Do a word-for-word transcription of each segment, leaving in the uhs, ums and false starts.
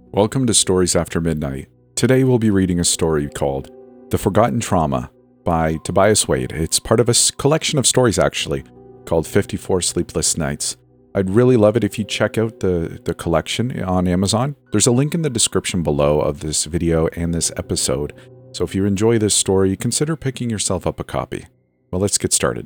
Welcome to Stories After Midnight. Today we'll be reading a story called The Forgotten Trauma by Tobias Wade. It's part of a s- collection of stories, actually, called fifty-four Sleepless Nights. I'd really love it if you check out the, the collection on Amazon. There's a link in the description below of this video and this episode. So if you enjoy this story, consider picking yourself up a copy. Well, let's get started.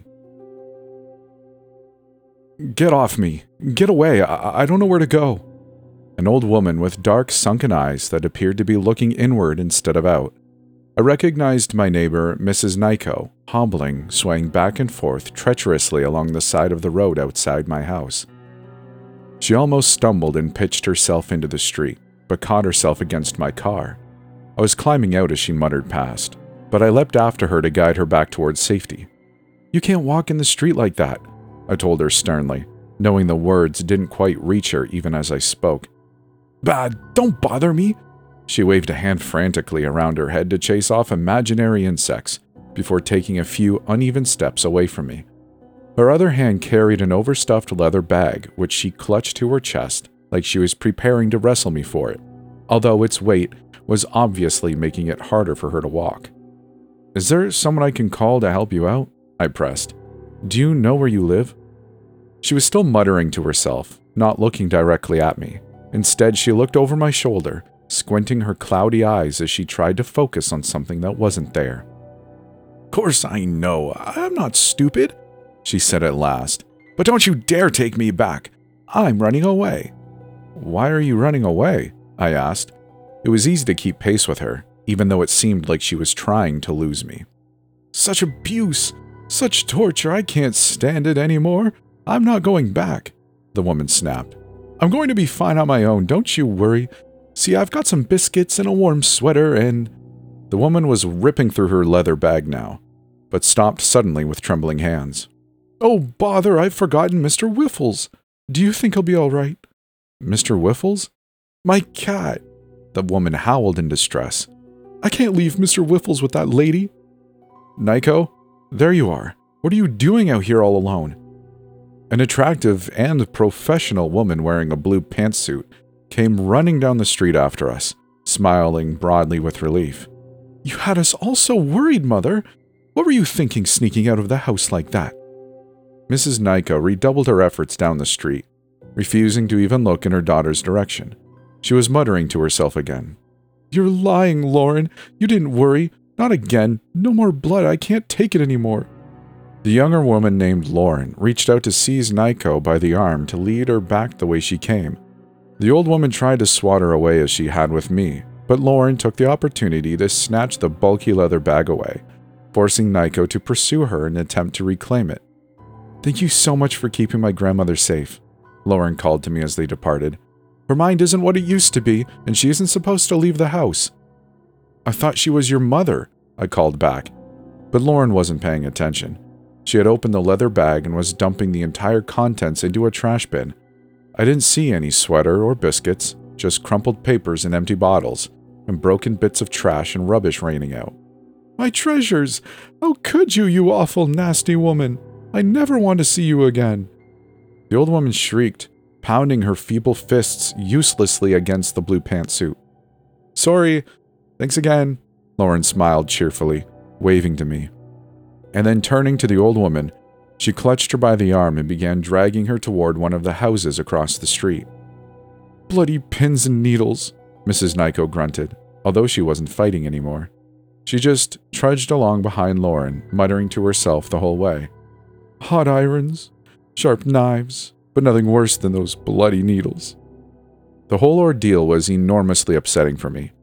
Get off me. Get away. I, I don't know where to go. An old woman with dark, sunken eyes that appeared to be looking inward instead of out. I recognized my neighbor, Missus Nyko, hobbling, swaying back and forth treacherously along the side of the road outside my house. She almost stumbled and pitched herself into the street, but caught herself against my car. I was climbing out as she muttered past, but I leapt after her to guide her back towards safety. "You can't walk in the street like that," I told her sternly, knowing the words didn't quite reach her even as I spoke. "Bad, don't bother me!" She waved a hand frantically around her head to chase off imaginary insects before taking a few uneven steps away from me. Her other hand carried an overstuffed leather bag, which she clutched to her chest like she was preparing to wrestle me for it, although its weight was obviously making it harder for her to walk. "Is there someone I can call to help you out?" I pressed. "Do you know where you live?" She was still muttering to herself, not looking directly at me. Instead, she looked over my shoulder, squinting her cloudy eyes as she tried to focus on something that wasn't there. "Course I know. I'm not stupid," she said at last. "But don't you dare take me back. I'm running away." "Why are you running away?" I asked. It was easy to keep pace with her, even though it seemed like she was trying to lose me. "Such abuse, such torture, I can't stand it anymore. I'm not going back," the woman snapped. "I'm going to be fine on my own, don't you worry. See, I've got some biscuits and a warm sweater and—" The woman was ripping through her leather bag now, but stopped suddenly with trembling hands. "Oh, bother, I've forgotten Mister Whiffles. Do you think he'll be all right?" "Mister Whiffles?" "My cat," the woman howled in distress. "I can't leave Mister Whiffles with that lady." "Nyko, there you are. What are you doing out here all alone?" An attractive and professional woman wearing a blue pantsuit came running down the street after us, smiling broadly with relief. "You had us all so worried, Mother. What were you thinking sneaking out of the house like that?" Missus Nyko redoubled her efforts down the street, refusing to even look in her daughter's direction. She was muttering to herself again. "You're lying, Lauren. You didn't worry. Not again. No more blood. I can't take it anymore." The younger woman named Lauren reached out to seize Nyko by the arm to lead her back the way she came. The old woman tried to swat her away as she had with me, but Lauren took the opportunity to snatch the bulky leather bag away, forcing Nyko to pursue her in an attempt to reclaim it. "Thank you so much for keeping my grandmother safe," Lauren called to me as they departed. "Her mind isn't what it used to be, and she isn't supposed to leave the house." "I thought she was your mother," I called back, but Lauren wasn't paying attention. She had opened the leather bag and was dumping the entire contents into a trash bin. I didn't see any sweater or biscuits, just crumpled papers and empty bottles, and broken bits of trash and rubbish raining out. "My treasures! How could you, you awful, nasty woman? I never want to see you again." The old woman shrieked, pounding her feeble fists uselessly against the blue pantsuit. "Sorry. Thanks again," Lauren smiled cheerfully, waving to me. And then turning to the old woman, she clutched her by the arm and began dragging her toward one of the houses across the street. "Bloody pins and needles," Missus Nyko grunted, although she wasn't fighting anymore. She just trudged along behind Lauren, muttering to herself the whole way. "Hot irons, sharp knives, but nothing worse than those bloody needles." The whole ordeal was enormously upsetting for me.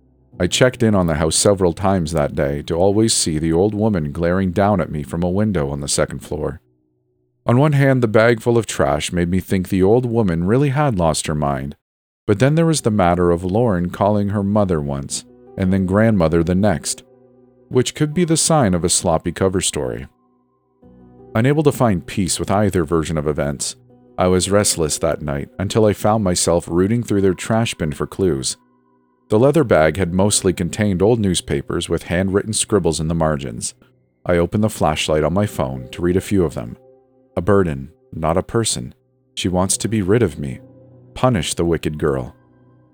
I checked in on the house several times that day to always see the old woman glaring down at me from a window on the second floor. On one hand, the bag full of trash made me think the old woman really had lost her mind, but then there was the matter of Lauren calling her mother once, and then grandmother the next, which could be the sign of a sloppy cover story. Unable to find peace with either version of events, I was restless that night until I found myself rooting through their trash bin for clues. The leather bag had mostly contained old newspapers with handwritten scribbles in the margins. I opened the flashlight on my phone to read a few of them. A burden, not a person. She wants to be rid of me. Punish the wicked girl.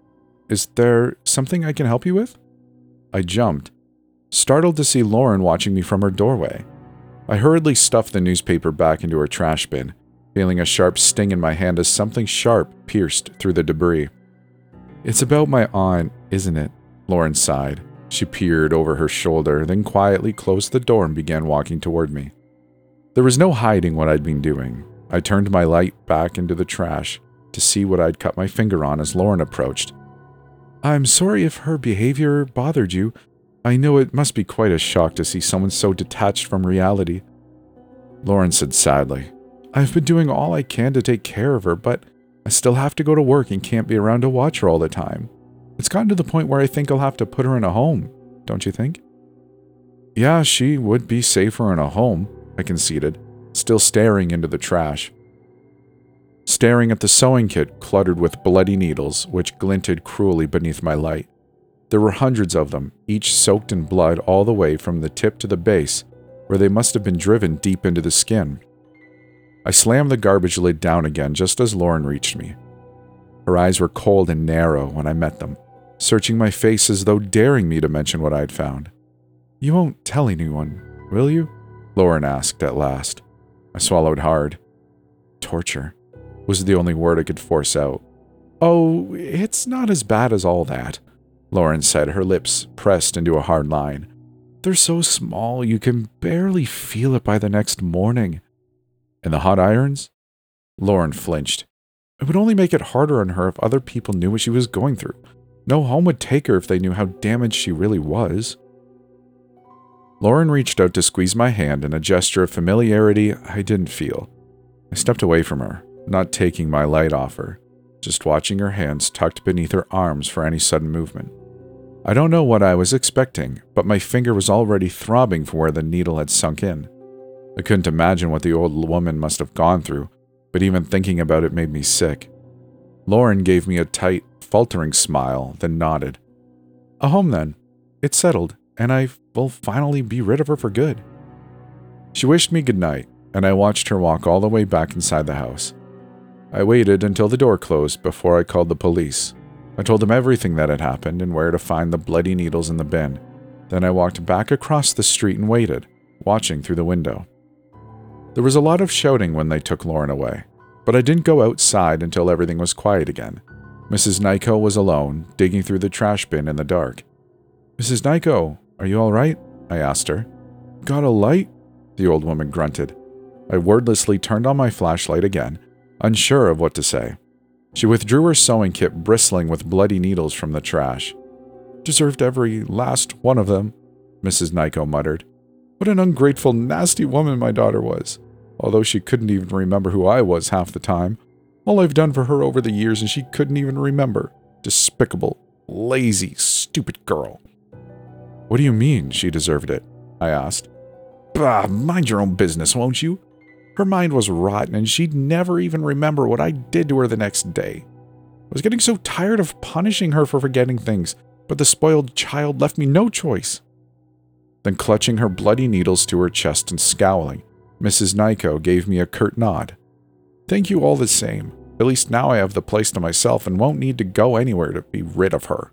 Is there something I can help you with? I jumped, startled to see Lauren watching me from her doorway. I hurriedly stuffed the newspaper back into her trash bin, feeling a sharp sting in my hand as something sharp pierced through the debris. It's about my aunt, isn't it? Lauren sighed. She peered over her shoulder, then quietly closed the door and began walking toward me. There was no hiding what I'd been doing. I turned my light back into the trash to see what I'd cut my finger on as Lauren approached. I'm sorry if her behavior bothered you. I know it must be quite a shock to see someone so detached from reality. Lauren said sadly, I've been doing all I can to take care of her, but I still have to go to work and can't be around to watch her all the time. It's gotten to the point where I think I'll have to put her in a home, don't you think? Yeah, she would be safer in a home, I conceded, still staring into the trash. Staring at the sewing kit cluttered with bloody needles, which glinted cruelly beneath my light. There were hundreds of them, each soaked in blood all the way from the tip to the base, where they must have been driven deep into the skin. I slammed the garbage lid down again just as Lauren reached me. Her eyes were cold and narrow when I met them, searching my face as though daring me to mention what I had found. You won't tell anyone, will you? Lauren asked at last. I swallowed hard. Torture was the only word I could force out. Oh, it's not as bad as all that, Lauren said, her lips pressed into a hard line. They're so small you can barely feel it by the next morning. And the hot irons? Lauren flinched. It would only make it harder on her if other people knew what she was going through. No home would take her if they knew how damaged she really was. Lauren reached out to squeeze my hand in a gesture of familiarity I didn't feel. I stepped away from her, not taking my light off her, just watching her hands tucked beneath her arms for any sudden movement. I don't know what I was expecting, but my finger was already throbbing from where the needle had sunk in. I couldn't imagine what the old woman must have gone through, but even thinking about it made me sick. Lauren gave me a tight, faltering smile, then nodded. A home then. It's settled, and I will finally be rid of her for good. She wished me good night, and I watched her walk all the way back inside the house. I waited until the door closed before I called the police. I told them everything that had happened and where to find the bloody needles in the bin. Then I walked back across the street and waited, watching through the window. There was a lot of shouting when they took Lauren away, but I didn't go outside until everything was quiet again. Missus Nyko was alone, digging through the trash bin in the dark. Missus Nyko, are you all right? I asked her. Got a light? The old woman grunted. I wordlessly turned on my flashlight again, unsure of what to say. She withdrew her sewing kit bristling with bloody needles from the trash. Deserved every last one of them, Missus Nyko muttered. What an ungrateful, nasty woman my daughter was. Although she couldn't even remember who I was half the time. All I've done for her over the years and she couldn't even remember. Despicable, lazy, stupid girl. What do you mean she deserved it? I asked. Bah, mind your own business, won't you? Her mind was rotten and she'd never even remember what I did to her the next day. I was getting so tired of punishing her for forgetting things, but the spoiled child left me no choice. Then clutching her bloody needles to her chest and scowling, Missus Nyko gave me a curt nod. Thank you all the same. At least now I have the place to myself and won't need to go anywhere to be rid of her.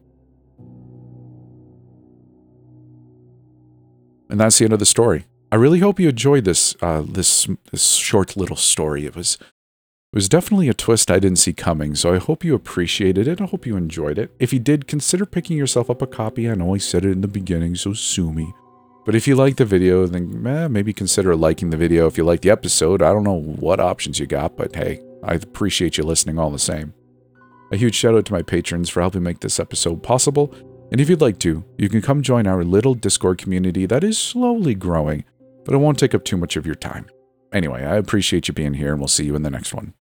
And that's the end of the story. I really hope you enjoyed this uh, this this short little story. It was it was definitely a twist I didn't see coming, so I hope you appreciated it. I hope you enjoyed it. If you did, consider picking yourself up a copy. I know I said it in the beginning, so sue me. But if you like the video, then eh, maybe consider liking the video. If you like the episode, I don't know what options you got, but hey, I appreciate you listening all the same. A huge shout out to my patrons for helping make this episode possible. And if you'd like to, you can come join our little Discord community that is slowly growing, but it won't take up too much of your time. Anyway, I appreciate you being here, and we'll see you in the next one.